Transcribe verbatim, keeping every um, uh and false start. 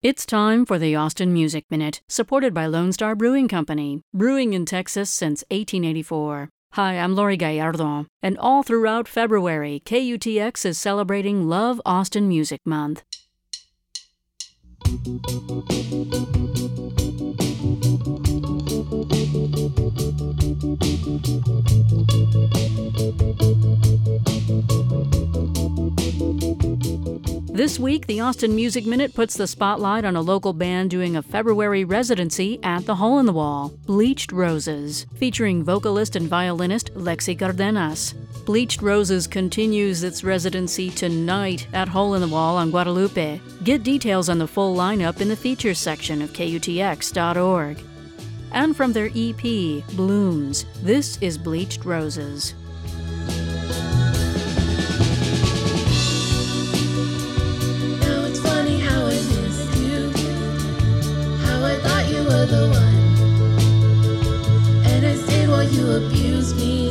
It's time for the Austin Music Minute, supported by Lone Star Brewing Company, brewing in Texas since eighteen eighty-four. Hi, I'm Lori Gallardo, and all throughout February, K U T X is celebrating Love Austin Music Month. This week, the Austin Music Minute puts the spotlight on a local band doing a February residency at the Hole in the Wall, Bleached Roses, featuring vocalist and violinist Lexi Cardenas. Bleached Roses continues its residency tonight at Hole in the Wall on Guadalupe. Get details on the full lineup in the features section of K U T X dot org. And from their E P, Blooms, this is Bleached Roses. The one, and I stayed while you abused me.